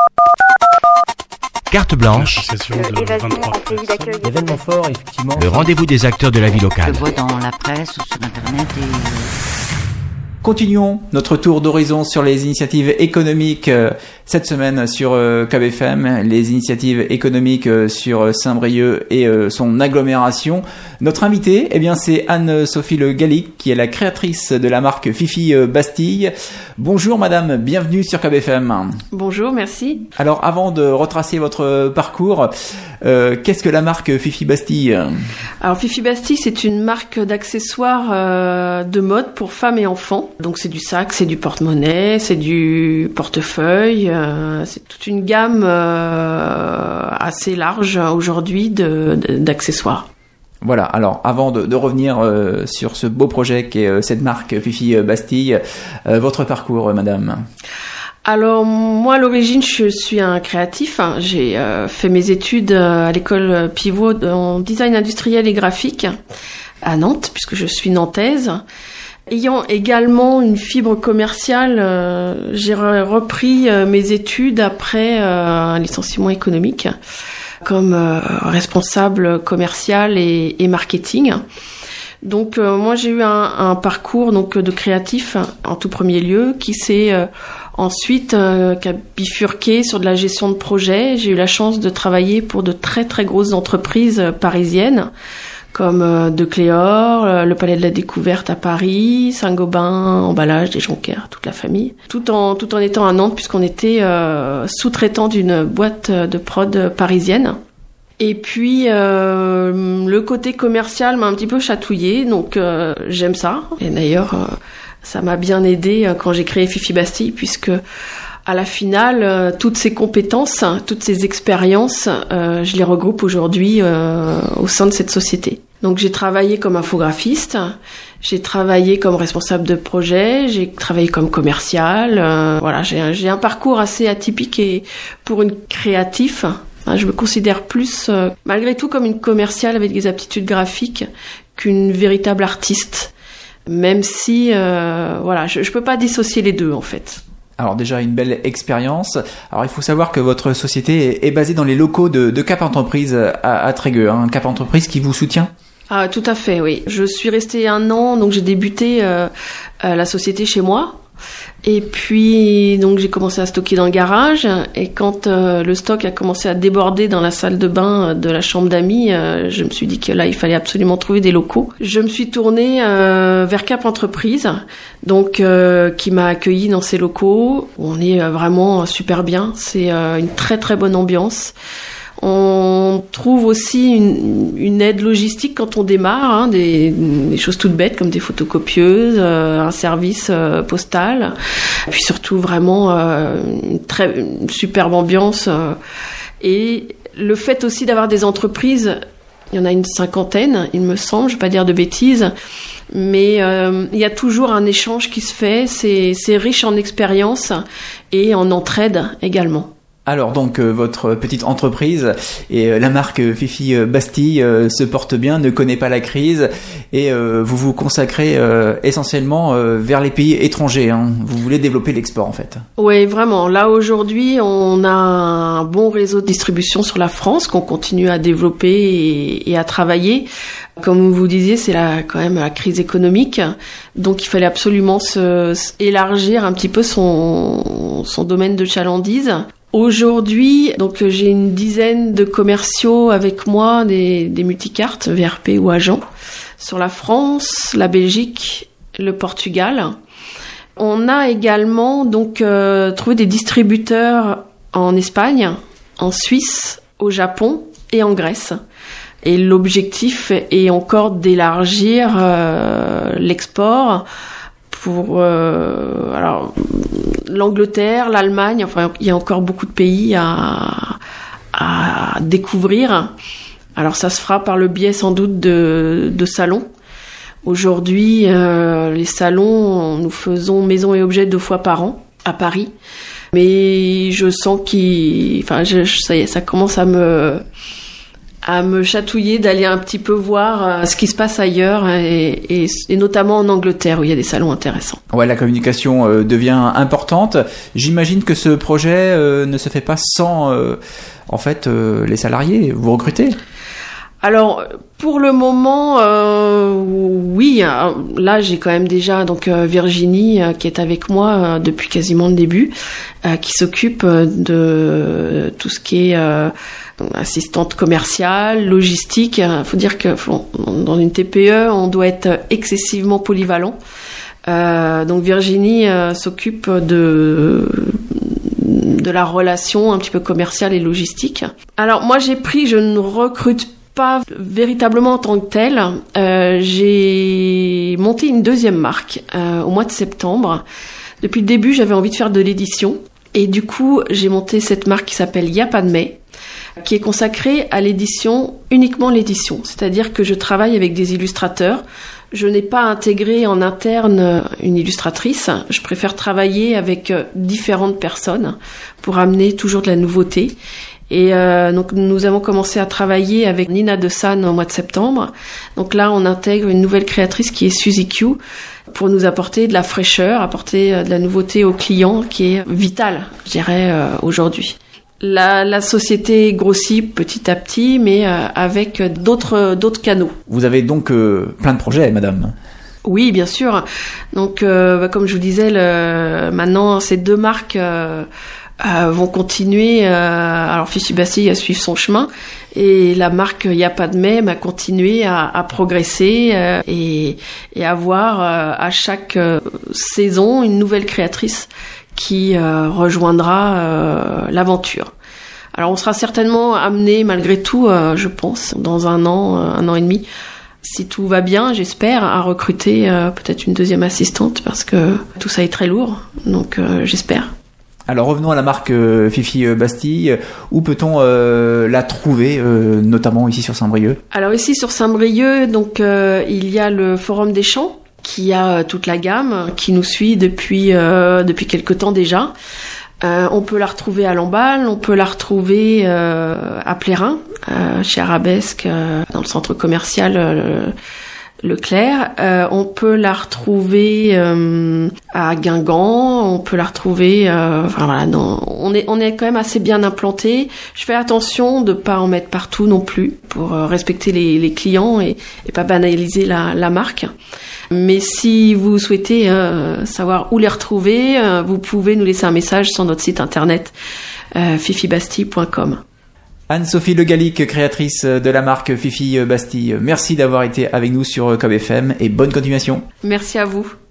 Carte blanche, Événement fort, effectivement. le rendez-vous des acteurs de la vie locale. Je vois dans la presse ou sur Internet Continuons notre tour d'horizon sur les initiatives économiques cette semaine sur KBFM, les initiatives économiques sur Saint-Brieuc et son agglomération. Notre invitée, c'est Anne-Sophie Le Gallic, qui est la créatrice de la marque Fifi Bastille. Bonjour madame, bienvenue sur KBFM. Bonjour, merci. Alors avant de retracer votre parcours, qu'est-ce que la marque Fifi Bastille ? Alors Fifi Bastille, c'est une marque d'accessoires de mode pour femmes et enfants. Donc c'est du sac, c'est du porte-monnaie, c'est du portefeuille, c'est toute une gamme assez large aujourd'hui d'accessoires. Voilà, alors avant de revenir sur ce beau projet qu'est cette marque Fifi Bastille, votre parcours madame ? Alors moi à l'origine je suis un créatif, j'ai fait mes études à l'école Pivot en design industriel et graphique à Nantes puisque je suis nantaise. Ayant également une fibre commerciale, j'ai repris mes études après un licenciement économique comme responsable commercial et marketing. Donc moi j'ai eu un parcours donc de créatif en tout premier lieu qui s'est ensuite qui a bifurqué sur de la gestion de projet. J'ai eu la chance de travailler pour de très très grosses entreprises parisiennes comme De Cléor, le Palais de la Découverte à Paris, Saint-Gobain, Emballage, des Jonquières, toute la famille. Tout en étant à Nantes puisqu'on était sous-traitant d'une boîte de prod parisienne. Et puis le côté commercial m'a un petit peu chatouillé, donc j'aime ça. Et d'ailleurs, ça m'a bien aidé quand j'ai créé Fifi Bastille puisque à la finale, toutes ces compétences, toutes ces expériences, je les regroupe aujourd'hui au sein de cette société. Donc j'ai travaillé comme infographiste, j'ai travaillé comme responsable de projet, j'ai travaillé comme commercial. Voilà, j'ai un parcours assez atypique et pour une créatif, je me considère plus, malgré tout, comme une commerciale avec des aptitudes graphiques qu'une véritable artiste. Même si, je peux pas dissocier les deux en fait. Alors déjà une belle expérience. Alors il faut savoir que votre société est basée dans les locaux de Cap Entreprise à Trégueux, Cap Entreprise qui vous soutient ? Ah, tout à fait, oui. Je suis restée 1 an, donc j'ai débuté la société chez moi. Et puis donc j'ai commencé à stocker dans le garage et quand le stock a commencé à déborder dans la salle de bain de la chambre d'amis, je me suis dit que là il fallait absolument trouver des locaux. Je me suis tournée vers Cap Entreprise, donc qui m'a accueillie dans ses locaux. On est vraiment super bien, c'est une très très bonne ambiance. On trouve aussi une aide logistique quand on démarre, des choses toutes bêtes comme des photocopieuses, un service postal, puis surtout vraiment une superbe ambiance. Et le fait aussi d'avoir des entreprises, il y en a une 50aine, il me semble, je ne vais pas dire de bêtises, mais il y a toujours un échange qui se fait, c'est riche en expérience et en entraide également. Alors donc votre petite entreprise et la marque Fifi Bastille se porte bien, ne connaît pas la crise et vous vous consacrez essentiellement vers les pays étrangers. Vous voulez développer l'export en fait. Oui, vraiment. Là aujourd'hui, on a un bon réseau de distribution sur la France qu'on continue à développer et à travailler. Comme vous disiez, c'est quand même la crise économique, donc il fallait absolument élargir un petit peu son domaine de chalandise. Aujourd'hui, donc j'ai une dizaine de commerciaux avec moi, des multicartes, VRP ou agents, sur la France, la Belgique, le Portugal. On a également donc trouvé des distributeurs en Espagne, en Suisse, au Japon et en Grèce. Et l'objectif est encore d'élargir l'export pour l'Angleterre, l'Allemagne, enfin il y a encore beaucoup de pays à découvrir. Alors ça se fera par le biais sans doute de salons. Aujourd'hui, les salons, nous faisons maison et objets 2 fois par an à Paris. Mais je sens ça commence à à me chatouiller, d'aller un petit peu voir ce qui se passe ailleurs et notamment en Angleterre où il y a des salons intéressants. Ouais, la communication devient importante. J'imagine que ce projet ne se fait pas sans en fait les salariés. Vous recrutez ? Alors pour le moment, oui. Là, j'ai quand même déjà donc Virginie qui est avec moi depuis quasiment le début, qui s'occupe de tout ce qui est assistante commerciale, logistique. Faut dire que dans une TPE, on doit être excessivement polyvalent. Donc Virginie s'occupe de la relation un petit peu commerciale et logistique. Alors moi, je ne recrute pas véritablement en tant que telle. J'ai monté une deuxième marque au mois de septembre. Depuis le début, j'avais envie de faire de l'édition. Et du coup, j'ai monté cette marque qui s'appelle Y a pas de mais, qui est consacrée à l'édition, uniquement l'édition. C'est-à-dire que je travaille avec des illustrateurs. Je n'ai pas intégré en interne une illustratrice. Je préfère travailler avec différentes personnes pour amener toujours de la nouveauté. Et donc nous avons commencé à travailler avec Nina de San au mois de septembre. Donc là, on intègre une nouvelle créatrice qui est Suzy Q pour nous apporter de la fraîcheur, apporter de la nouveauté aux clients qui est vitale, je dirais, aujourd'hui. La société grossit petit à petit, mais avec d'autres canaux. Vous avez donc plein de projets, madame. Oui, bien sûr. Donc, comme je vous disais, maintenant, ces deux marques vont continuer. Alors, Fifi Bastille a suivi son chemin, et la marque Y a pas de mais a continué à progresser et avoir à chaque saison une nouvelle créatrice qui rejoindra l'aventure. Alors on sera certainement amené malgré tout, je pense, dans un an et demi, si tout va bien, j'espère, à recruter peut-être une deuxième assistante parce que tout ça est très lourd, donc j'espère. Alors revenons à la marque Fifi Bastille. Où peut-on la trouver, notamment ici sur Saint-Brieuc ? Alors ici sur Saint-Brieuc, donc il y a le Forum des Champs, qui a toute la gamme, qui nous suit depuis quelque temps déjà. On peut la retrouver à Lamballe, on peut la retrouver à Plérin, chez Arabesque, dans le centre commercial Leclerc. On peut la retrouver à Guingamp, on peut la retrouver. On est quand même assez bien implanté. Je fais attention de pas en mettre partout non plus pour respecter les clients et pas banaliser la marque. Mais si vous souhaitez savoir où les retrouver, vous pouvez nous laisser un message sur notre site internet fifibastille.com. Anne-Sophie Le Gallic, créatrice de la marque Fifi Bastille, merci d'avoir été avec nous sur KBFM et bonne continuation. Merci à vous.